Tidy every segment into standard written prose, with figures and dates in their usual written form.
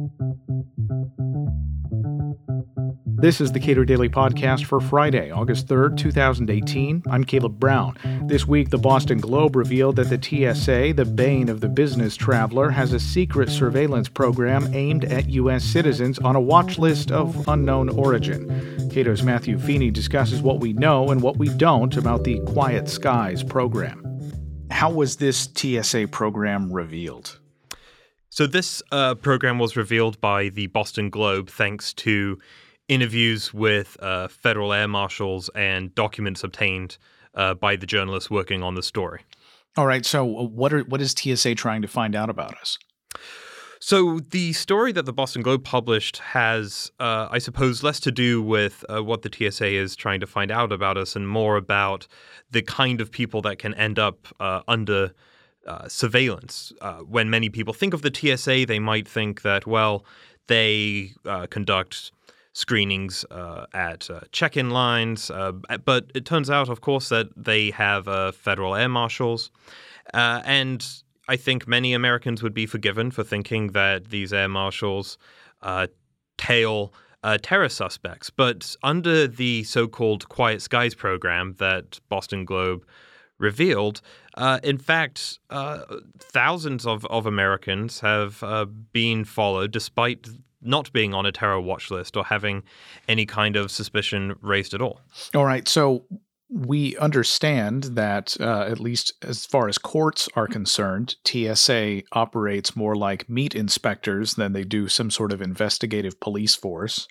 This is the Cato Daily Podcast for Friday, August 3rd, 2018. I'm Caleb Brown. This week, the Boston Globe revealed that the TSA, the bane of the business traveler, has a secret surveillance program aimed at U.S. citizens on a watch list of unknown origin. Cato's Matthew Feeney discusses what we know and what we don't about the Quiet Skies program. How was this TSA program revealed? So this program was revealed by the Boston Globe thanks to interviews with federal air marshals and documents obtained by the journalists working on the story. All right, so what is TSA trying to find out about us? So the story that the Boston Globe published has, I suppose, less to do with what the TSA is trying to find out about us and more about the kind of people that can end up under surveillance. When many people think of the TSA, they might think that, well, they conduct screenings at check-in lines, but it turns out, of course, that they have federal air marshals, and I think many Americans would be forgiven for thinking that these air marshals tail terror suspects. But under the so-called Quiet Skies program that Boston Globe revealed, in fact, thousands of Americans have been followed despite not being on a terror watch list or having any kind of suspicion raised at all. All right, so we understand that, at least as far as courts are concerned, TSA operates more like meat inspectors than they do some sort of investigative police force.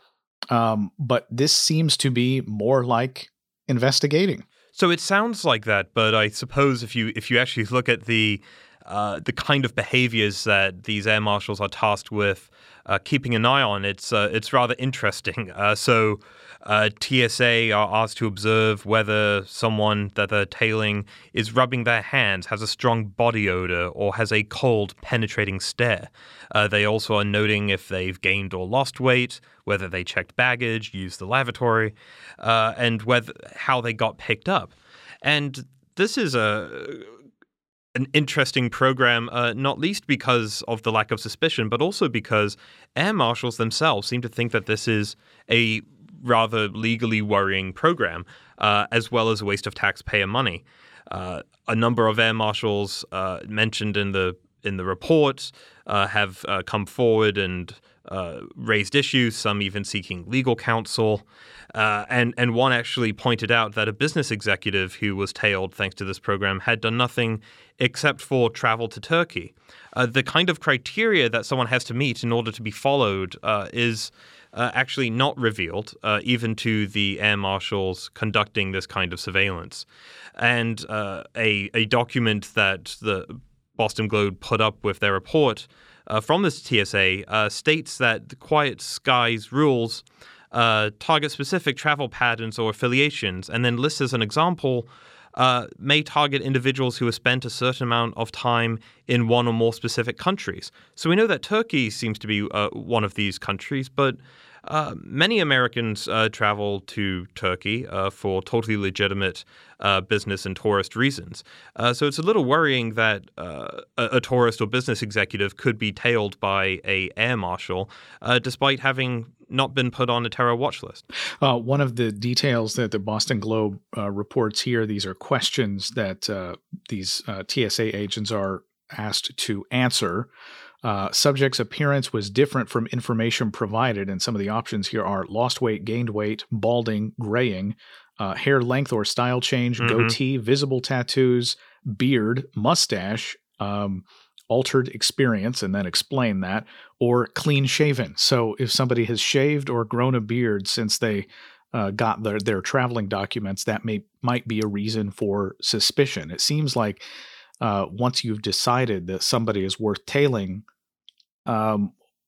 But this seems to be more like investigating. So it sounds like that, but I suppose if you actually look at the kind of behaviors that these air marshals are tasked with keeping an eye on, it's rather interesting. So TSA are asked to observe whether someone that they're tailing is rubbing their hands, has a strong body odor, or has a cold, penetrating stare. They also are noting if they've gained or lost weight, whether they checked baggage, used the lavatory, and how they got picked up. And this is an interesting program, not least because of the lack of suspicion, but also because air marshals themselves seem to think that this is a rather legally worrying program, as well as a waste of taxpayer money. A number of air marshals mentioned in the report have come forward and raised issues, some even seeking legal counsel. And one actually pointed out that a business executive who was tailed thanks to this program had done nothing except for travel to Turkey. The kind of criteria that someone has to meet in order to be followed is actually not revealed, even to the air marshals conducting this kind of surveillance. And a document that the Boston Globe put up with their report from this TSA states that the Quiet Skies rules target specific travel patterns or affiliations, and then lists as an example may target individuals who have spent a certain amount of time in one or more specific countries. So we know that Turkey seems to be one of these countries, but many Americans travel to Turkey for totally legitimate business and tourist reasons. So it's a little worrying that a tourist or business executive could be tailed by an air marshal, despite having not been put on a terror watch list. One of the details that the Boston Globe reports here, these are questions that these TSA agents are asked to answer. Subject's appearance was different from information provided, and some of the options here are lost weight, gained weight, balding, graying, hair length or style change, goatee, visible tattoos, beard, mustache, altered experience, and then explain that, or clean shaven. So if somebody has shaved or grown a beard since they got their traveling documents, that might be a reason for suspicion. It seems like once you've decided that somebody is worth tailing, a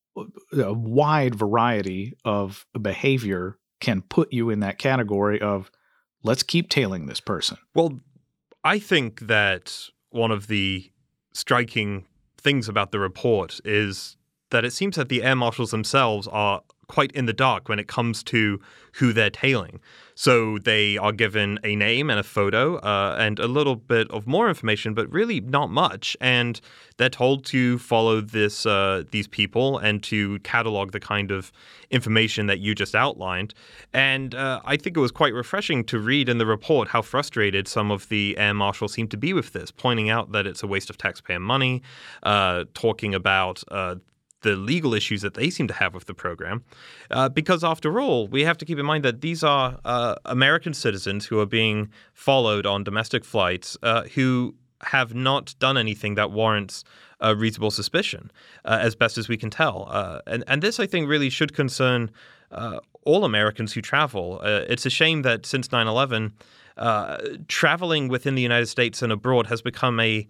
wide variety of behavior can put you in that category of, let's keep tailing this person. Well, I think that one of the striking things about the report is that it seems that the air marshals themselves are quite in the dark when it comes to who they're tailing. So they are given a name and a photo and a little bit of more information, but really not much. And they're told to follow these people and to catalog the kind of information that you just outlined. And I think it was quite refreshing to read in the report how frustrated some of the air marshals seem to be with this, pointing out that it's a waste of taxpayer money, talking about the legal issues that they seem to have with the program. Because after all, we have to keep in mind that these are American citizens who are being followed on domestic flights who have not done anything that warrants reasonable suspicion, as best as we can tell. And this, I think, really should concern all Americans who travel. It's a shame that since 9/11, traveling within the United States and abroad has become a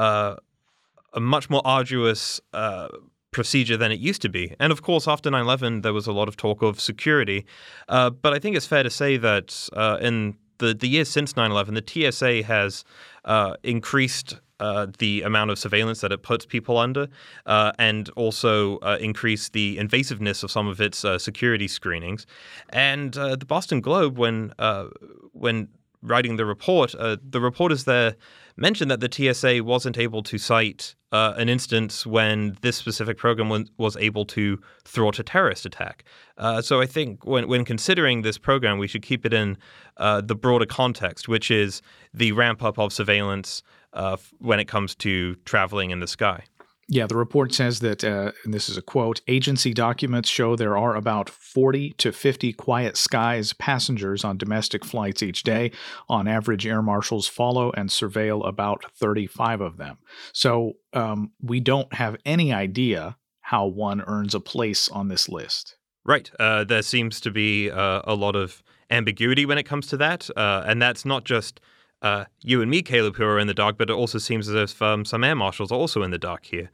much more arduous procedure than it used to be. And of course, after 9/11, there was a lot of talk of security. But I think it's fair to say that in the years since 9/11, the TSA has increased the amount of surveillance that it puts people under and also increased the invasiveness of some of its security screenings. And the Boston Globe, when writing the reporters there mentioned that the TSA wasn't able to cite an instance when this specific program was able to thwart a terrorist attack. So I think when considering this program, we should keep it in the broader context, which is the ramp up of surveillance when it comes to traveling in the sky. Yeah, the report says that, and this is a quote, agency documents show there are about 40 to 50 quiet skies passengers on domestic flights each day. On average, air marshals follow and surveil about 35 of them. So we don't have any idea how one earns a place on this list. Right. There seems to be a lot of ambiguity when it comes to that. And that's not just you and me, Caleb, who are in the dark, but it also seems as if some air marshals are also in the dark here.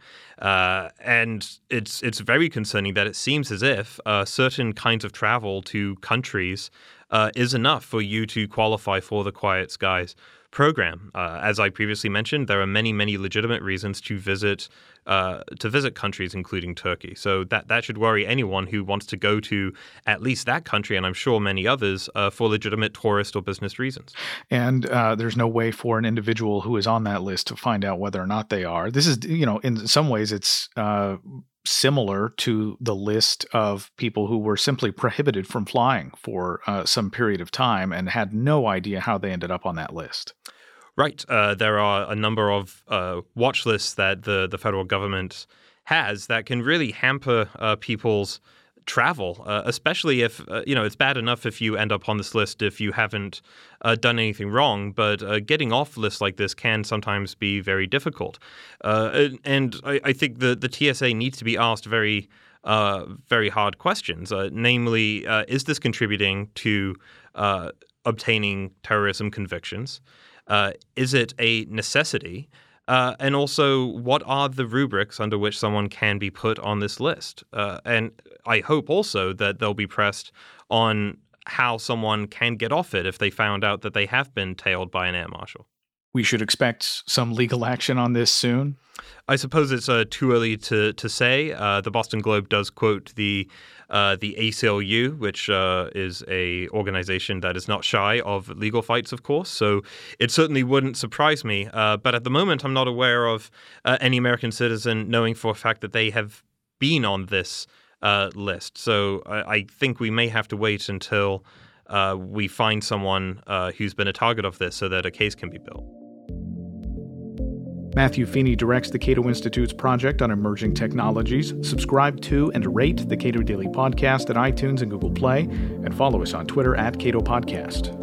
And it's very concerning that it seems as if certain kinds of travel to countries is enough for you to qualify for the Quiet Skies program. As I previously mentioned, there are many, many legitimate reasons to visit countries, including Turkey. So that should worry anyone who wants to go to at least that country, and I'm sure many others, for legitimate tourist or business reasons. And there's no way for an individual who is on that list to find out whether or not they are. This is, in some ways, it's similar to the list of people who were simply prohibited from flying for some period of time and had no idea how they ended up on that list. Right. There are a number of watch lists that the federal government has that can really hamper people's travel, especially if, it's bad enough if you end up on this list if you haven't done anything wrong, but getting off lists like this can sometimes be very difficult. And I think the TSA needs to be asked very hard questions, namely, is this contributing to obtaining terrorism convictions? Is it a necessity? And also, what are the rubrics under which someone can be put on this list? And I hope also that they'll be pressed on how someone can get off it if they found out that they have been tailed by an air marshal. We should expect some legal action on this soon? I suppose it's too early to say. The Boston Globe does quote the ACLU, which is a organization that is not shy of legal fights, of course. So it certainly wouldn't surprise me. But at the moment, I'm not aware of any American citizen knowing for a fact that they have been on this list. So I think we may have to wait until we find someone who's been a target of this so that a case can be built. Matthew Feeney directs the Cato Institute's project on emerging technologies. Subscribe to and rate the Cato Daily Podcast at iTunes and Google Play, and follow us on Twitter @Cato Podcast.